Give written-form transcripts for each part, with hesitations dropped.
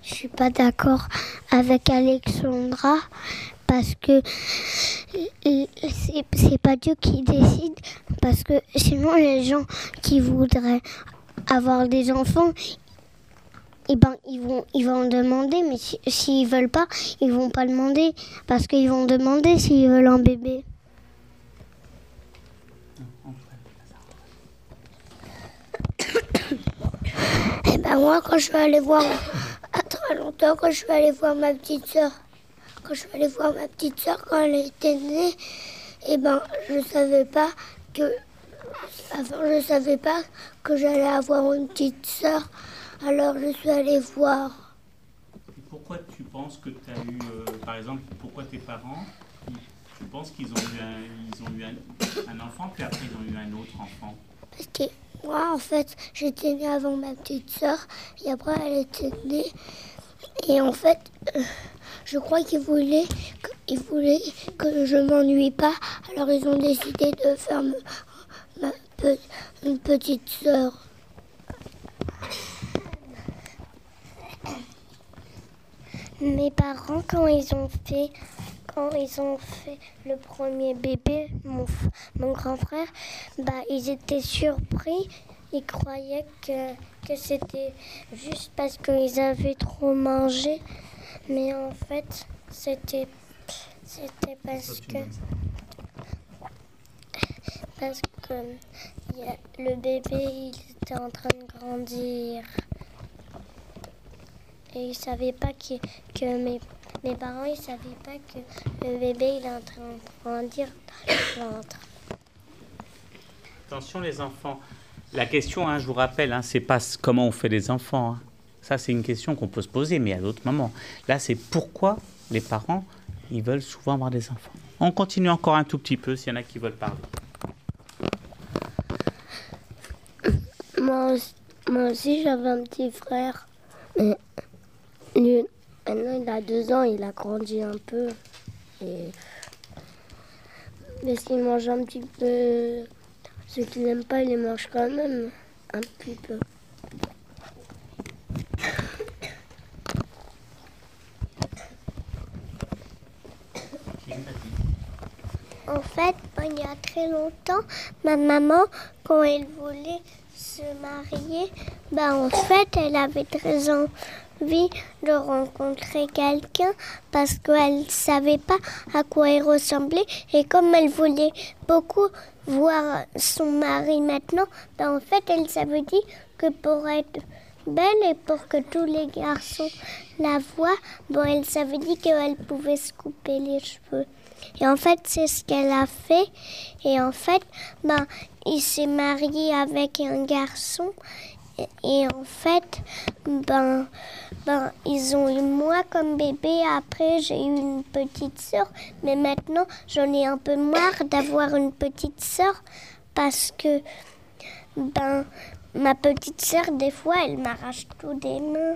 je suis pas d'accord avec Alexandra parce que c'est pas Dieu qui décide, parce que sinon les gens qui voudraient avoir des enfants, eh ben ils vont demander, mais s'ils veulent pas, ils vont pas demander, parce qu'ils vont demander s'ils veulent un bébé. Et ben moi, quand je suis allée voir quand je suis allée voir ma petite sœur, quand elle était née, et ben je savais pas que j'allais avoir une petite sœur, alors je suis allée voir. Et pourquoi tu penses que tu as eu, par exemple, pourquoi tes parents, tu penses qu'ils ont eu un enfant, puis après ils ont eu un autre enfant? Parce que moi, en fait, j'étais née avant ma petite sœur, et après elle était née. Et en fait, je crois qu'ils voulaient que je m'ennuie pas, alors ils ont décidé de faire une petite sœur. Mes parents, quand ils ont fait le premier bébé, mon grand frère, ils étaient surpris. Ils croyaient que c'était juste parce qu'ils avaient trop mangé. Mais en fait, c'était parce que le bébé, il était en train de grandir. Et ils ne savaient pas que mes parents, ils savaient pas que le bébé, il est en train de grandir dans le ventre. Attention les enfants. La question, je vous rappelle, c'est pas comment on fait des enfants. Ça, c'est une question qu'on peut se poser, mais à d'autres moments. Là, c'est pourquoi les parents, ils veulent souvent avoir des enfants. On continue encore un tout petit peu, s'il y en a qui veulent parler. Moi aussi, j'avais un petit frère. Mais lui, maintenant, il a 2 ans, il a grandi un peu. Mais s'il mange un petit peu, ceux qui n'aiment pas, il les mange quand même un petit peu. En fait, il y a très longtemps, ma maman, quand elle voulait se marier, en fait, elle avait très envie de rencontrer quelqu'un parce qu'elle ne savait pas à quoi il ressemblait. Et comme elle voulait beaucoup voir son mari maintenant, en fait, elle s'avait dit que pour être belle et pour que tous les garçons la voient, elle s'avait dit qu'elle pouvait se couper les cheveux. Et en fait, c'est ce qu'elle a fait. Et en fait, il s'est marié avec un garçon. Et en fait, ils ont eu moi comme bébé. Après, j'ai eu une petite sœur. Mais maintenant, j'en ai un peu marre d'avoir une petite sœur. Parce que, ma petite sœur, des fois, elle m'arrache tout des mains.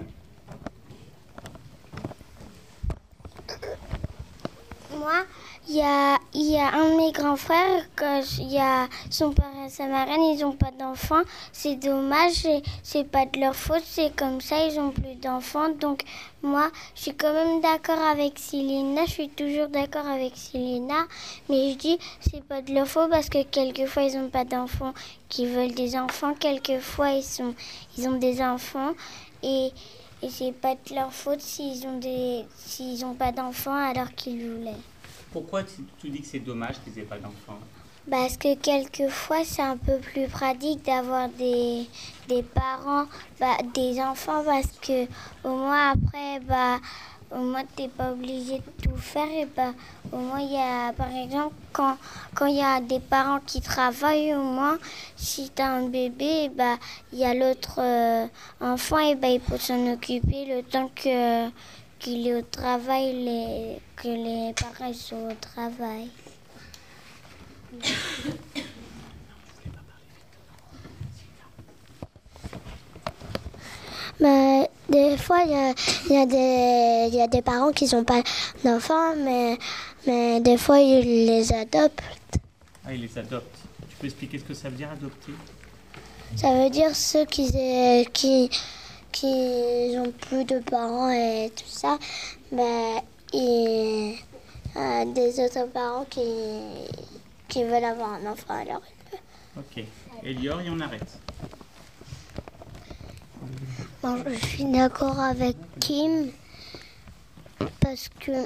Moi, il y a un de mes grands frères, il y a son père et sa marraine, ils n'ont pas d'enfants. C'est dommage, c'est pas de leur faute, c'est comme ça, ils n'ont plus d'enfants. Donc moi, je suis quand même d'accord avec Célina, je suis toujours d'accord avec Célina. Mais je dis, c'est pas de leur faute parce que quelquefois, ils n'ont pas d'enfants qui veulent des enfants. Quelquefois, ils ont des enfants et c'est pas de leur faute s'ils ont pas d'enfants alors qu'ils voulaient. Pourquoi tu dis que c'est dommage qu'ils n'aient pas d'enfants? Parce que quelquefois, c'est un peu plus pratique d'avoir des parents, des enfants, parce que au moins après, au moins t'es pas obligé de tout faire. Et au moins, il y a, par exemple, quand il y a des parents qui travaillent, au moins, si t'as un bébé, il y a l'autre enfant, et il peut s'en occuper le temps qu'il est au travail, que les parents sont au travail. Des fois, il y a des parents qui n'ont pas d'enfants, mais des fois, ils les adoptent. Ah, ils les adoptent. Tu peux expliquer ce que ça veut dire, adopter? Ça veut dire ceux qui qui ont plus de parents et tout ça, et des autres parents qui veulent avoir un enfant alors ils peuvent. Ok. Elior, et on arrête. Bon, je suis d'accord avec Kim parce que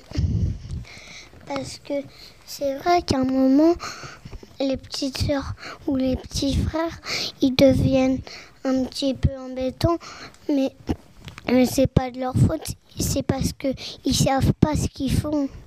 c'est vrai qu'à un moment, les petites sœurs ou les petits frères, ils deviennent un petit peu embêtants, mais c'est pas de leur faute, c'est parce qu'ils savent pas ce qu'ils font.